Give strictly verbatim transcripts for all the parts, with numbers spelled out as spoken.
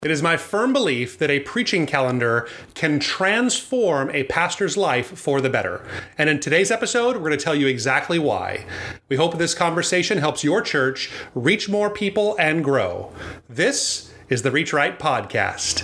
It is my firm belief that a preaching calendar can transform a pastor's life for the better. And in today's episode, we're going to tell you exactly why. We hope this conversation helps your church reach more people and grow. This is the Reach Right Podcast.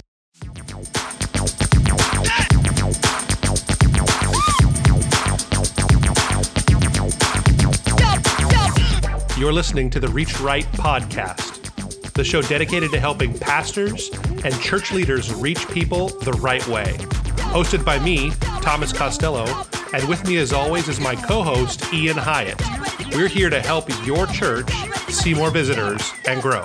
You're listening to the Reach Right Podcast, the show dedicated to helping pastors and church leaders reach people the right way. Hosted by me, Thomas Costello, and with me as always is my co-host, Ian Hyatt. We're here to help your church see more visitors and grow.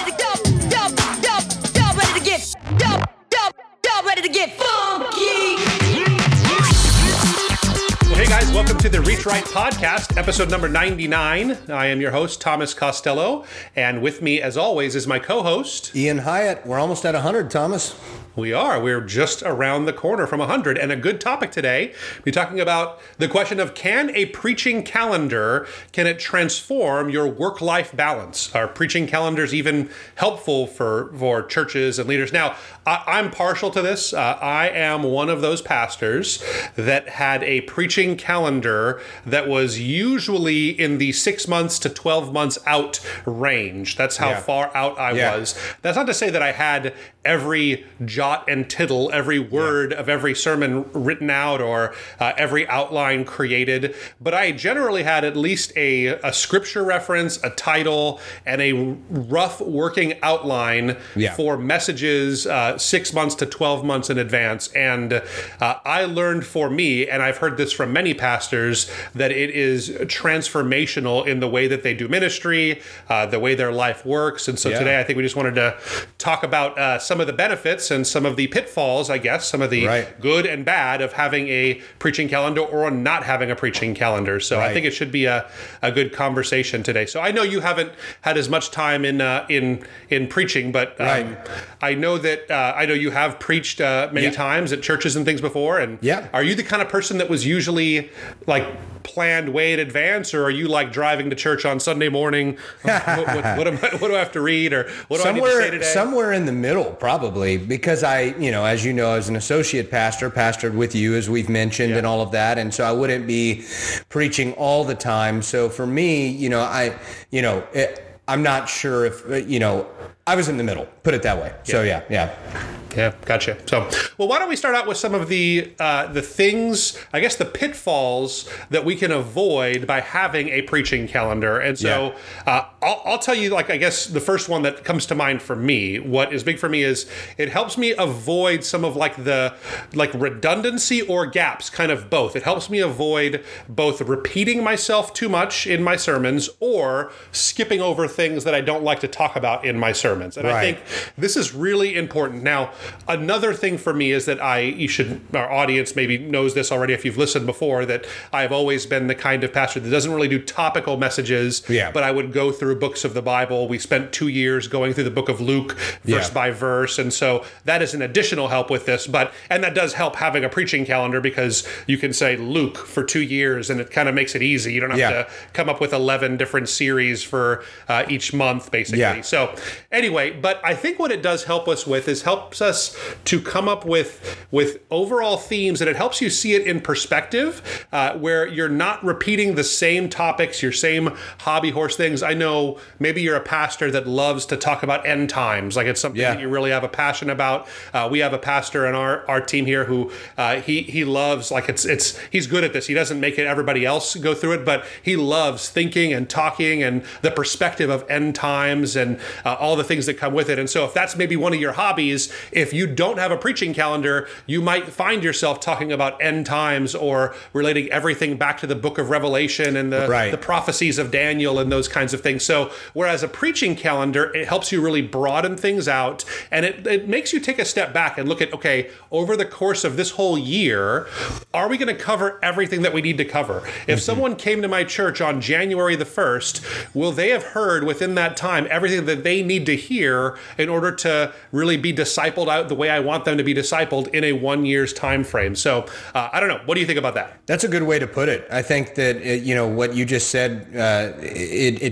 Hey guys, welcome to the Reach Right Podcast, episode number ninety-nine. I am your host, Thomas Costello, and with me, as always, is my co-host, Ian Hyatt. We're almost at one hundred, Thomas. We are. We're just around the corner from one hundred, and a good topic today. We're talking about the question of, can a preaching calendar, can it transform your work-life balance? Are preaching calendars even helpful for, for churches and leaders? Now, I, I'm partial to this. Uh, I am one of those pastors that had a preaching calendar that was usually in the six months to twelve months out range. That's how yeah. far out I yeah. was. That's not to say that I had every jot and tittle, every word yeah. of every sermon written out or uh, every outline created, but I generally had at least a, a scripture reference, a title, and a rough working outline yeah. for messages uh, six months to twelve months in advance. And uh, I learned for me, and I've heard this from many pastors, that it is transformational in the way that they do ministry, uh, the way their life works. And so yeah. today I think we just wanted to talk about uh, some of the benefits and some of the pitfalls, I guess, some of the right. good and bad of having a preaching calendar or not having a preaching calendar. So right. I think it should be a, a good conversation today. So I know you haven't had as much time in uh, in in preaching, but um, right. I know that uh, I know you have preached uh, many yeah. times at churches and things before. And yeah. are you the kind of person that was usually like planned way in advance, or are you like driving to church on Sunday morning? what, what, what, am I, what do I have to read, or what do somewhere, I need to say today? Somewhere in the middle, probably, because I, you know, as you know, as an associate pastor, pastored with you, as we've mentioned, yeah. and all of that, and so I wouldn't be preaching all the time. So for me, you know, I, you know, it, I'm not sure if, you know, I was in the middle, put it that way. Yeah. So yeah, yeah. Yeah, gotcha. So, well, why don't we start out with some of the uh, the things, I guess, the pitfalls that we can avoid by having a preaching calendar. And so, yeah. uh, I'll, I'll tell you, like, I guess the first one that comes to mind for me, what is big for me is it helps me avoid some of like the like redundancy or gaps, kind of both. It helps me avoid both repeating myself too much in my sermons or skipping over things that I don't like to talk about in my sermons. And right. I think this is really important. Now, another thing for me is that I, you should, our audience maybe knows this already if you've listened before, that I've always been the kind of pastor that doesn't really do topical messages, yeah. but I would go through books of the Bible. We spent two years going through the book of Luke, verse yeah. by verse. And so that is an additional help with this, but, and that does help having a preaching calendar because you can say Luke for two years and it kind of makes it easy. You don't have yeah. to come up with eleven different series for uh, each month, basically. Yeah. So anyway, but I think what it does help us with is helps us to come up with with overall themes, and it helps you see it in perspective, uh, where you're not repeating the same topics, your same hobby horse things. I know maybe you're a pastor that loves to talk about end times, like it's something yeah. that you really have a passion about. Uh, we have a pastor in our, our team here who uh, he he loves, like it's it's he's good at this. He doesn't make it everybody else go through it, but he loves thinking and talking and the perspective of end times and uh, all the things that come with it. And so if that's maybe one of your hobbies, if you don't have a preaching calendar, you might find yourself talking about end times or relating everything back to the book of Revelation and the, right. the prophecies of Daniel and those kinds of things. So whereas a preaching calendar, it helps you really broaden things out, and it, it makes you take a step back and look at, okay, over the course of this whole year, are we going to cover everything that we need to cover? If mm-hmm. someone came to my church on January the first, will they have heard within that time everything that they need to hear in order to really be discipled out the way I want them to be discipled in a one year's time frame? So uh, I don't know. What do you think about that? That's a good way to put it. I think that, it, you know, what you just said, uh, it, it touches on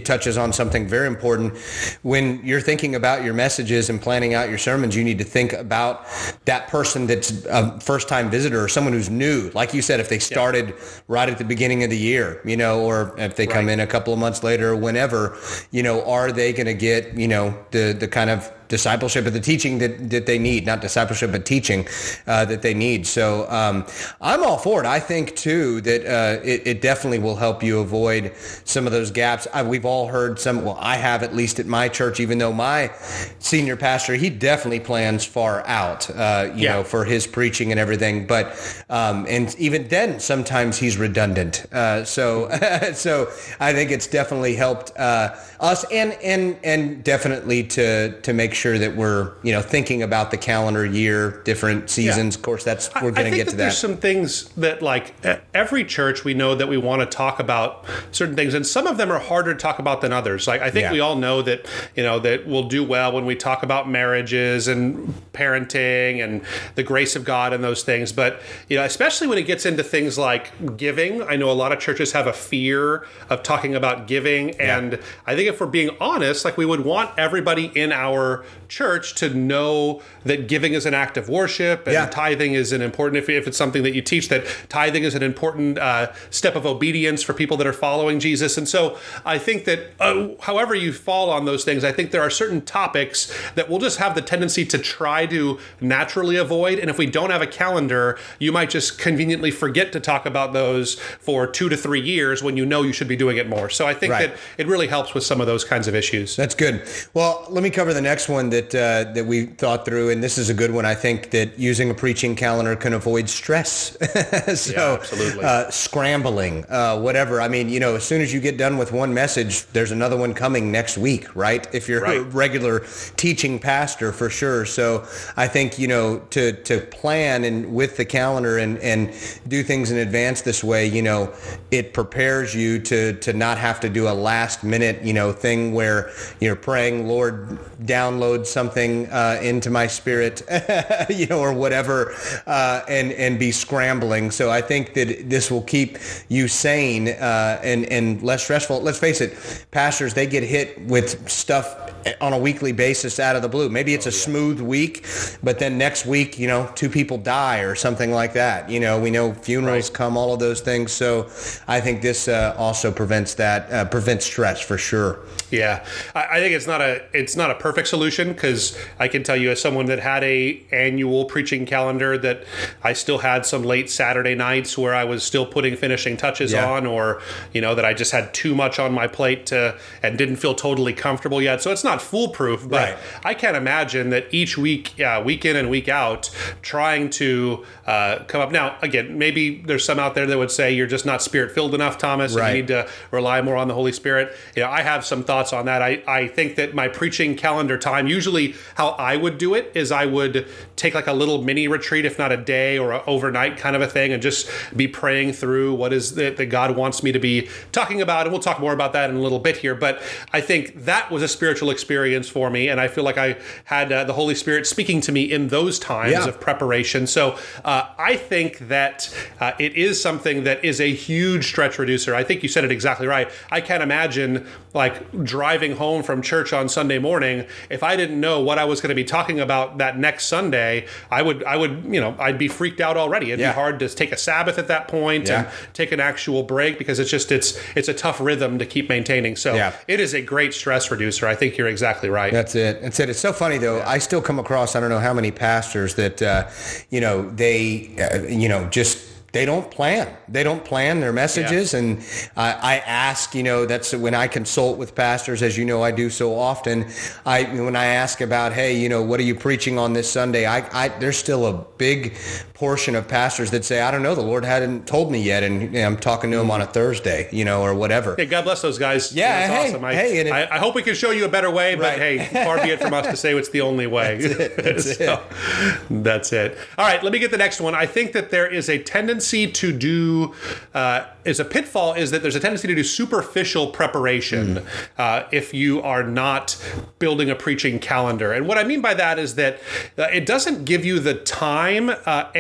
on something very important. When you're thinking about your messages and planning out your sermons, you need to think about that person that's a first-time visitor or someone who's new. Like you said, if they started yeah. right at the beginning of the year, you know, or if they come right. in a couple of months later or whenever, you know, are they going to get, you know, the the kind of discipleship or the teaching that, that they need, not discipleship, but teaching uh, that they need. So um, I'm all for it. I think, too, that uh, it, it definitely will help you avoid some of those gaps. I, we've all heard some, well, I have at least at my church, even though my senior pastor, he definitely plans far out, uh, you yeah. know, for his preaching and everything. But, um, and even then, sometimes he's redundant. Uh, so, so I think it's definitely helped uh, us and, and, and definitely to, to make sure that we're, you know, thinking about the calendar year, different seasons. Yeah. Of course, that's we're going to get to that. There's some things that, like, every church we know that we want to talk about certain things, and some of them are harder to talk about than others. Like, I think yeah. we all know that, you know, that we'll do well when we talk about marriages and parenting and the grace of God and those things. But, you know, especially when it gets into things like giving, I know a lot of churches have a fear of talking about giving. Yeah. And I think if we're being honest, like, we would want everybody in our church to know that giving is an act of worship and yeah. tithing is an important, if, if it's something that you teach, that tithing is an important uh, step of obedience for people that are following Jesus. And so I think that uh, however you fall on those things, I think there are certain topics that we'll just have the tendency to try to naturally avoid. And if we don't have a calendar, you might just conveniently forget to talk about those for two to three years when you know you should be doing it more. So I think right. that it really helps with some of those kinds of issues. That's good. Well, let me cover the next one that uh, that we thought through, and this is a good one. I think that using a preaching calendar can avoid stress. so, yeah, absolutely. Uh, scrambling, uh, whatever. I mean, you know, as soon as you get done with one message, there's another one coming next week, right? If you're right. a regular teaching pastor, for sure. So I think, you know, to to plan and with the calendar and and do things in advance this way, you know, it prepares you to to not have to do a last minute, you know, thing where you're praying, Lord, download something uh, into my spirit, you know, or whatever, uh, and and be scrambling. So I think that this will keep you sane uh, and and less stressful. Let's face it, pastors, they get hit with stuff on a weekly basis out of the blue. Maybe it's a smooth week, but then next week, you know, two people die or something like that. You know, we know funerals right. come, all of those things. So I think this uh, also prevents that, uh, prevents stress for sure. Yeah, I think it's not a it's not a perfect solution, because I can tell you, as someone that had a annual preaching calendar, that I still had some late Saturday nights where I was still putting finishing touches yeah. on, or you know that I just had too much on my plate to and didn't feel totally comfortable yet. So it's not foolproof, but right. I can't imagine that each week, uh, week in and week out, trying to uh, come up. Now, again, maybe there's some out there that would say you're just not spirit filled enough, Thomas, right. and you need to rely more on the Holy Spirit. You know, I have some thoughts on that. I, I think that my preaching calendar time, usually how I would do it is I would take like a little mini retreat, if not a day or an overnight kind of a thing, and just be praying through what is that, that God wants me to be talking about. And we'll talk more about that in a little bit here. But I think that was a spiritual experience for me. And I feel like I had uh, the Holy Spirit speaking to me in those times yeah. of preparation. So uh, I think that uh, it is something that is a huge stretch reducer. I think you said it exactly right. I can't imagine like driving home from church on Sunday morning, if I didn't know what I was going to be talking about that next Sunday, I would, I would, you know, I'd be freaked out already. It'd yeah. be hard to take a Sabbath at that point yeah. and take an actual break, because it's just, it's, it's a tough rhythm to keep maintaining. So yeah. it is a great stress reducer. I think you're exactly right. That's it. That's it. It's so funny though. Yeah. I still come across, I don't know how many pastors that, uh, you know, they, uh, you know, just, they don't plan. They don't plan their messages. Yeah. And I, I ask, you know, that's when I consult with pastors, as you know, I do so often. I when I ask about, hey, you know, what are you preaching on this Sunday? I, I there's still a big portion of pastors that say, I don't know, the Lord hadn't told me yet, and you know, I'm talking to him on a Thursday, you know, or whatever. Yeah, God bless those guys. Yeah, that's hey, awesome. I, hey, and it, I, I hope we can show you a better way, but right. hey, far be it from us to say it's the only way. That's it. That's, so, it. that's it. All right, let me get the next one. I think that there is a tendency to do, uh, is a pitfall, is that there's a tendency to do superficial preparation mm. uh, if you are not building a preaching calendar. And what I mean by that is that uh, it doesn't give you the time uh, and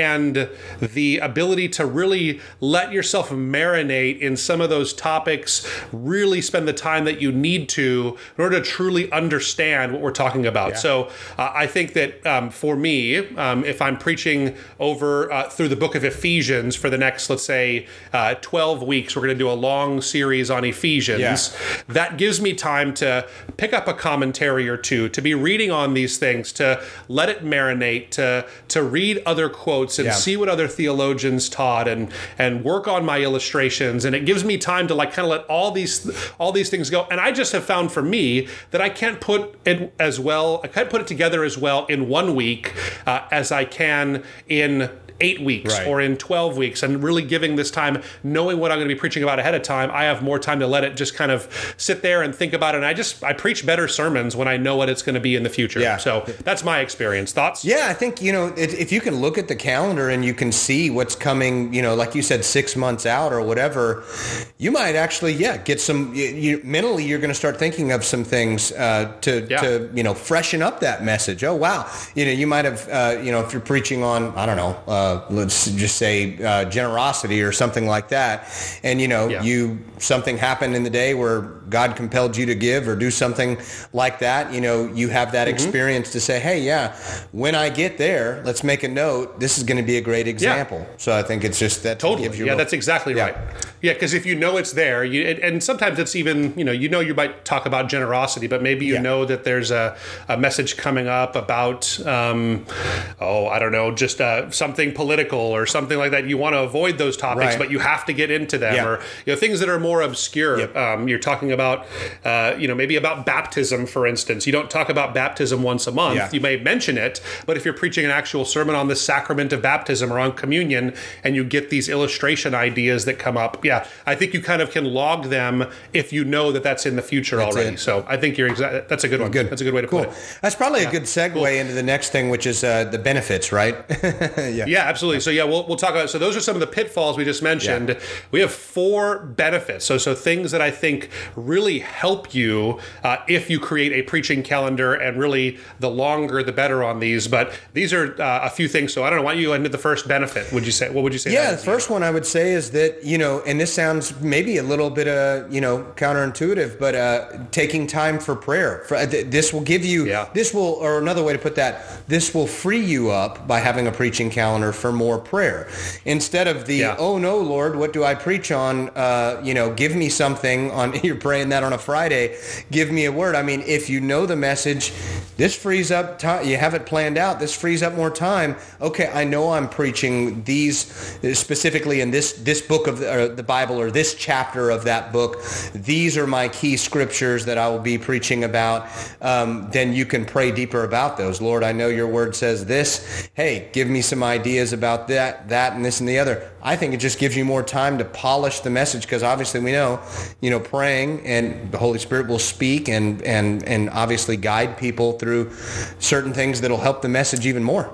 and the ability to really let yourself marinate in some of those topics, really spend the time that you need to in order to truly understand what we're talking about. Yeah. So uh, I think that um, for me, um, if I'm preaching over uh, through the book of Ephesians for the next, let's say, uh, twelve weeks, we're going to do a long series on Ephesians. Yeah. That gives me time to pick up a commentary or two, to be reading on these things, to let it marinate, to to read other quotes and yeah. see what other theologians taught, and and work on my illustrations. And it gives me time to like kind of let all these all these things go. And I just have found for me that I can't put it as well, I can't put it together as well in one week uh, as I can in eight weeks right. or in twelve weeks, and really giving this time, knowing what I'm going to be preaching about ahead of time. I have more time to let it just kind of sit there and think about it. And I just, I preach better sermons when I know what it's going to be in the future. Yeah. So that's my experience. Thoughts? Yeah, I think, you know, if you can look at the calendar and you can see what's coming, you know, like you said, six months out or whatever, you might actually, yeah, get some, you, you, mentally, you're going to start thinking of some things uh, to, yeah. to, you know, freshen up that message. Oh, wow. You know, you might have, uh, you know, if you're preaching on, I don't know, uh, Uh, let's just say uh, generosity or something like that, and you know, yeah. you something happened in the day where God compelled you to give or do something like that. You know, you have that mm-hmm. experience to say, hey, yeah, when I get there, let's make a note. This is going to be a great example. Yeah. So I think it's just that totally. Gives you yeah, real, that's exactly yeah. right. Yeah, because if you know it's there, you and, and sometimes it's even, you know, you know, you might talk about generosity, but maybe you yeah. know that there's a, a message coming up about, um, oh, I don't know, just uh, something political or something like that. You want to avoid those topics, right. but you have to get into them, yeah. or you know, things that are more obscure. Yep. Um, you're talking about, uh, you know, maybe about baptism, for instance. You don't talk about baptism once a month. Yeah. You may mention it, but if you're preaching an actual sermon on the sacrament of baptism or on communion, and you get these illustration ideas that come up, yeah, I think you kind of can log them if you know that that's in the future that's already. It. So I think you're exactly. That's a good one. Good. That's a good way to cool. put it. That's probably yeah. a good segue cool. into the next thing, which is uh, the benefits, right? yeah. yeah, absolutely. So yeah, we'll we'll talk about. So those are some of the pitfalls we just mentioned. Yeah. We have four benefits. So so things that I think really help you uh, if you create a preaching calendar, and really the longer the better on these. But these are uh, a few things. So I don't know. Why don't you go into the first benefit? Would you say? What would you say? Yeah, the first one I would say is that, you know, and this sounds maybe a little bit uh you know counterintuitive, but uh, taking time for prayer. For, uh, th- this will give you. Yeah. This will, or another way to put that, this will free you up by having a preaching calendar for more prayer. Instead of the, yeah. oh no, Lord, what do I preach on? Uh, you know, give me something on, you're praying that on a Friday, give me a word. I mean, if you know the message, this frees up time, you have it planned out, this frees up more time. Okay, I know I'm preaching these specifically in this, this book of the, or the Bible, or this chapter of that book. These are my key scriptures that I will be preaching about. Um, then you can pray deeper about those. Lord, I know your word says this. Hey, give me some ideas about that, that, and this and the other. I think it just gives you more time to polish the message, because obviously we know, you know, praying and the Holy Spirit will speak and and and obviously guide people through certain things that'll help the message even more.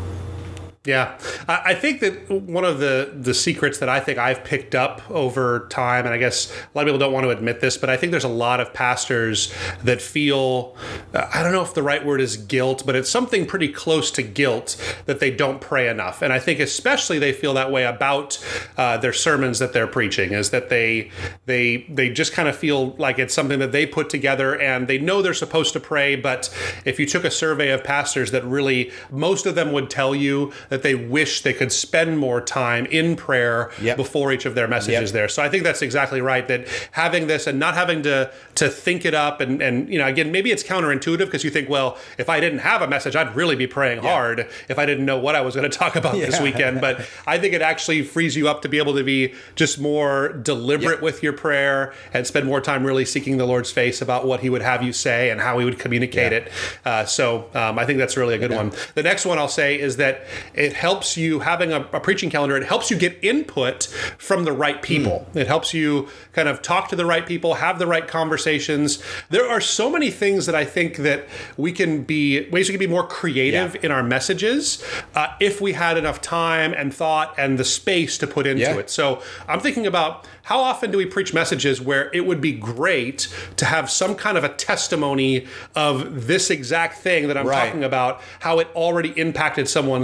Yeah, I think that one of the, the secrets that I think I've picked up over time, and I guess a lot of people don't want to admit this, but I think there's a lot of pastors that feel, uh, I don't know if the right word is guilt, but it's something pretty close to guilt that they don't pray enough. And I think especially they feel that way about uh, their sermons that they're preaching, is that they they they just kind of feel like it's something that they put together, and they know they're supposed to pray. But if you took a survey of pastors, that really, most of them would tell you that they wish they could spend more time in prayer yep. before each of their messages yep. there. So I think that's exactly right, that having this and not having to to think it up, and, and you know, again, maybe it's counterintuitive, because you think, well, if I didn't have a message, I'd really be praying yeah. hard if I didn't know what I was going to talk about yeah. this weekend. But I think it actually frees you up to be able to be just more deliberate yep. with your prayer, and spend more time really seeking the Lord's face about what he would have you say and how he would communicate yeah. it. Uh, so um, I think that's really a good yeah. one. The next one I'll say is that it helps you, having a, a preaching calendar, it helps you get input from the right people. Mm. It helps you kind of talk to the right people, have the right conversations. There are so many things that I think that we can be, ways we can be more creative yeah. in our messages uh, if we had enough time and thought and the space to put into yeah. it. So I'm thinking about, how often do we preach messages where it would be great to have some kind of a testimony of this exact thing that I'm right. talking about, how it already impacted someone's life. It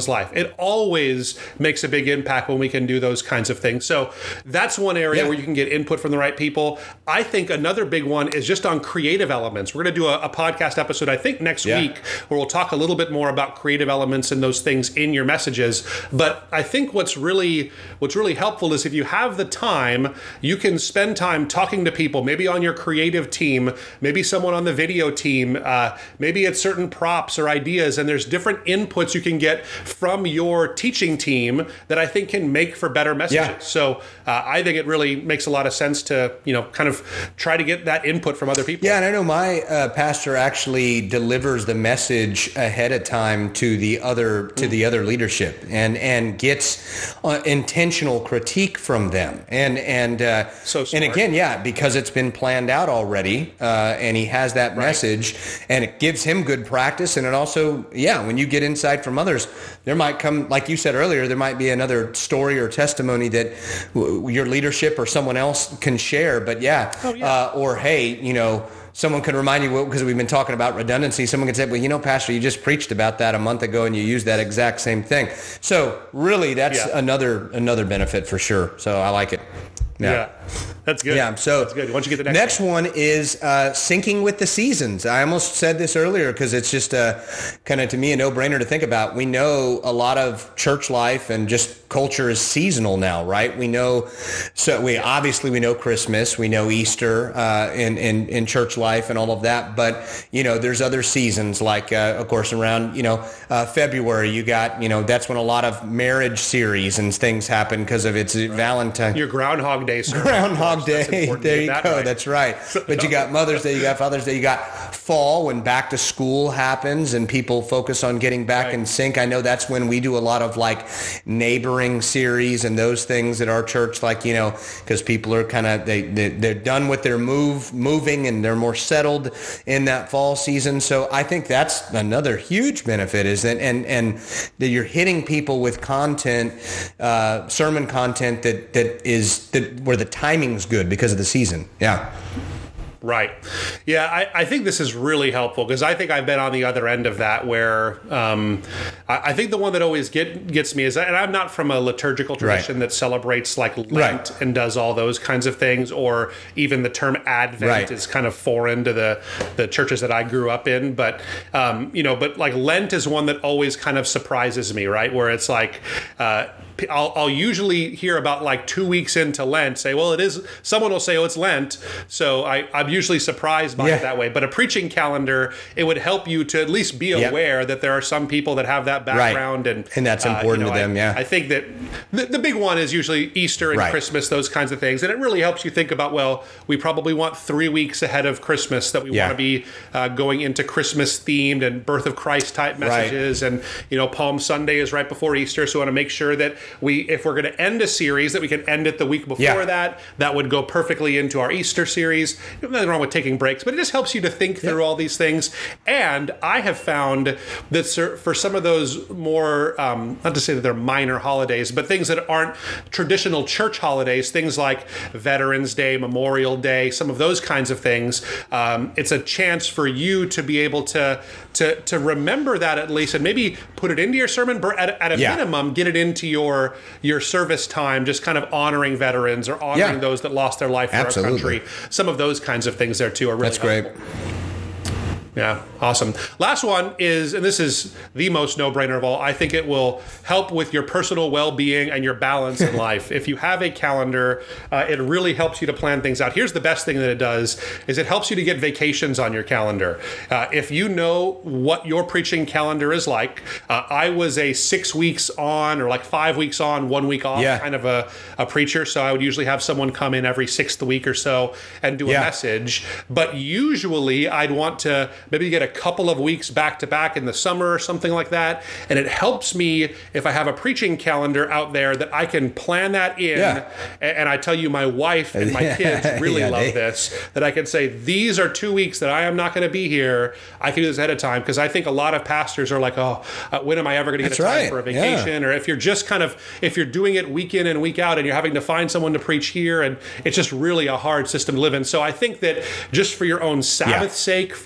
it always makes a big impact when we can do those kinds of things. So that's one area Yeah. where you can get input from the right people. I think another big one is just on creative elements. We're going to do a, a podcast episode, I think, next Yeah. week, where we'll talk a little bit more about creative elements and those things in your messages. But I think what's really what's really helpful is if you have the time, you can spend time talking to people, maybe on your creative team, maybe someone on the video team, uh, maybe it's certain props or ideas, and there's different inputs you can get from your teaching team that I think can make for better messages. Yeah. So uh, I think it really makes a lot of sense to, you know, kind of try to get that input from other people. Yeah, and I know my uh, pastor actually delivers the message ahead of time to the other to the other leadership, and and gets uh, intentional critique from them, and and uh, So and smart. again, yeah, because it's been planned out already, uh, and he has that message, and it gives him good practice, and it also, yeah, when you get insight from others, there might come, like you said earlier, there might be another story or testimony that w- your leadership or someone else can share, but yeah, Oh, yeah. Uh, or hey, you know. Someone can remind you, because we've been talking about redundancy, someone can say, well, you know, Pastor, you just preached about that a month ago and you used that exact same thing. So really, that's Yeah. another another benefit for sure. So I like it. Yeah. That's good. Yeah, so that's good. Why don't you get the next, next one? one is uh, syncing with the seasons. I almost said this earlier because it's just a kind of, to me, a no-brainer to think about. We know a lot of church life and just culture is seasonal now, right? We know, so we obviously we know Christmas, we know Easter uh, in, in in church life and all of that, but you know, there's other seasons like, uh, of course, around you know uh, February, you got you know that's when a lot of marriage series and things happen because of its Valentine. Your Groundhog Day sermon. Groundhog That's Day. important to There get you that go. right. That's right. But you got Mother's Day, you got Father's Day, you got fall when back to school happens and people focus on getting back Right. in sync. I know that's when we do a lot of like neighboring series and those things at our church, like, you know, because people are kind of, they, they, they're done with their move, moving and they're more settled in that fall season. So I think that's another huge benefit is that, and, and that you're hitting people with content, uh, sermon content that, that is, that where the timing's good because of the season. Yeah. Right. Yeah, I, I think this is really helpful because I think I've been on the other end of that where um, I, I think the one that always get, gets me is, and I'm not from a liturgical tradition Right. that celebrates like Lent Right. and does all those kinds of things, or even the term Advent Right. is kind of foreign to the, the churches that I grew up in. But, um, you know, but like Lent is one that always kind of surprises me, right? Where it's like, uh, I'll, I'll usually hear about like two weeks into Lent say, well, it is, someone will say, oh, it's Lent. So I, I'm usually surprised by Yeah. it that way. But a preaching calendar, it would help you to at least be Yep. aware that there are some people that have that background. And And that's uh, important you know, to them, I, yeah. I think that the, the big one is usually Easter and Right. Christmas, those kinds of things. And it really helps you think about, well, we probably want three weeks ahead of Christmas that we Yeah. want to be uh, going into Christmas themed and birth of Christ type messages. And, you know, Palm Sunday is right before Easter. So we want to make sure that we, if we're going to end a series, that we can end it the week before Yeah. that. That would go perfectly into our Easter series. There's nothing wrong with taking breaks, but it just helps you to think through all these things. And I have found that cer- for some of those more, um, not to say that they're minor holidays, but things that aren't traditional church holidays, things like Veterans Day, Memorial Day, some of those kinds of things, um, it's a chance for you to be able to to to remember that at least, and maybe put it into your sermon, but at, at a Yeah. minimum, get it into your your service time, just kind of honoring veterans or honoring Yeah. those that lost their life for Absolutely. our country. Some of those kinds of things there too are really That's great. helpful. Yeah, awesome. Last one is, and this is the most no-brainer of all, I think it will help with your personal well-being and your balance in life. If you have a calendar, uh, it really helps you to plan things out. Here's the best thing that it does, is it helps you to get vacations on your calendar. Uh, if you know what your preaching calendar is like, uh, I was a six weeks on or like five weeks on, one week off Yeah. kind of a, a preacher. So I would usually have someone come in every sixth week or so and do a Yeah. message. But usually I'd want to maybe get a couple of weeks back to back in the summer or something like that. And it helps me if I have a preaching calendar out there that I can plan that in. Yeah. And, and I tell you, my wife and my kids really Yeah, love they- this, that I can say, these are two weeks that I am not going to be here. I can do this ahead of time. Because I think a lot of pastors are like, oh, uh, when am I ever going to get That's a time right. for a Yeah. vacation? Or if you're just kind of, if you're doing it week in and week out and you're having to find someone to preach here, and it's just really a hard system to live in. So I think that just for your own Sabbath Yeah. sake, for your own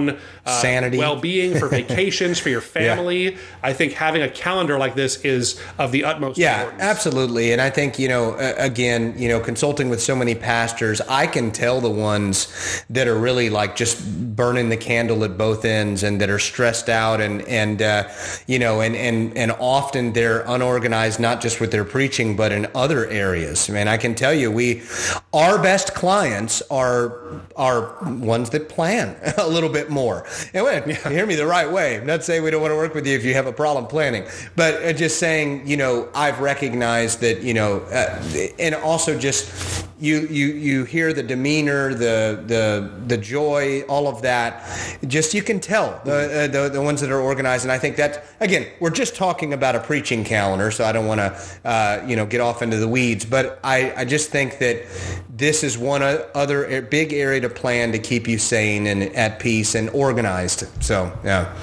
own uh, sanity, well-being, for vacations, for your family. Yeah. I think having a calendar like this is of the utmost yeah, importance. Yeah, absolutely. And I think, you know, uh, again, you know, consulting with so many pastors, I can tell the ones that are really like just burning the candle at both ends and that are stressed out and, and uh, you know, and, and, and often they're unorganized, not just with their preaching, but in other areas. I mean, I can tell you, we, our best clients are, are ones that plan a little bit more. And wait, yeah. hear me the right way. I'm not saying we don't want to work with you if you have a problem planning, but just saying, you know, I've recognized that, you know, uh, and also just you, you, you hear the demeanor, the, the, the joy, all of that. Just, you can tell the, uh, the, the ones that are organized. And I think that, again, we're just talking about a preaching calendar, so I don't want to, uh, you know, get off into the weeds, but I, I just think that this is one other big area to plan to keep you sane and at peace and organized. So, yeah.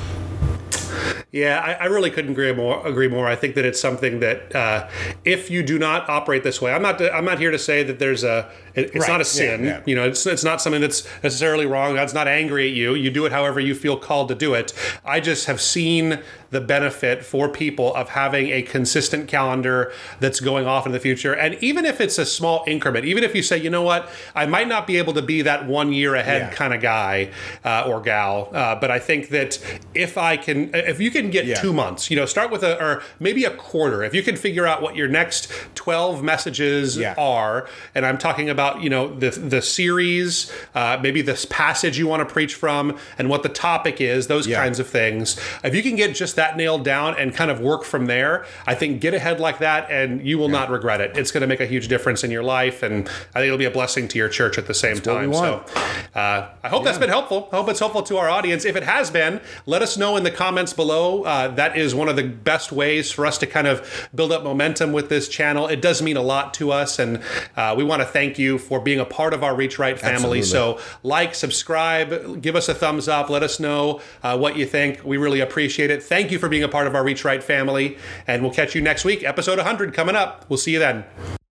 Yeah, I, I really couldn't agree more. Agree more. I think that it's something that uh, if you do not operate this way, I'm not. I'm not here to say that there's a. It, it's right. not a sin. Yeah, yeah. You know, it's it's not something that's necessarily wrong. God's not angry at you. You do it however you feel called to do it. I just have seen the benefit for people of having a consistent calendar that's going off in the future. And even if it's a small increment, even if you say, you know what, I might not be able to be that one year ahead yeah. kind of guy uh, or gal, uh, but I think that if I can, if you can get yeah. two months, you know, start with a, or maybe a quarter, if you can figure out what your next twelve messages yeah. are, and I'm talking about, you know, the the series, uh, maybe this passage you want to preach from, and what the topic is, those yeah. kinds of things. If you can get just that nailed down and kind of work from there, I think get ahead like that and you will yeah. not regret it. It's going to make a huge difference in your life, and I think it'll be a blessing to your church at the same that's time. So uh, I hope yeah. that's been helpful. I hope it's helpful to our audience. If it has been, let us know in the comments below. Uh, that is one of the best ways for us to kind of build up momentum with this channel. It does mean a lot to us, and uh, we want to thank you for being a part of our Reach Right family. Absolutely. So like, subscribe, give us a thumbs up, let us know uh, what you think. We really appreciate it. Thank you for being a part of our Reach Right family, and we'll catch you next week. Episode one hundred coming up. We'll see you then.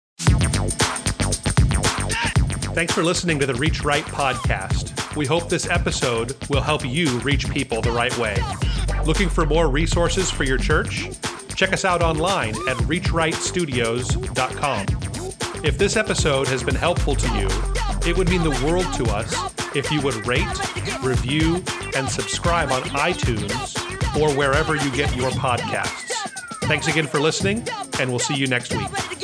Thanks for listening to the Reach Right podcast. We hope this episode will help you reach people the right way. Looking for more resources for your church? Check us out online at reach right studios dot com. If this episode has been helpful to you, it would mean the world to us if you would rate, review, and subscribe on iTunes or wherever you get your podcasts. Thanks again for listening, and we'll see you next week.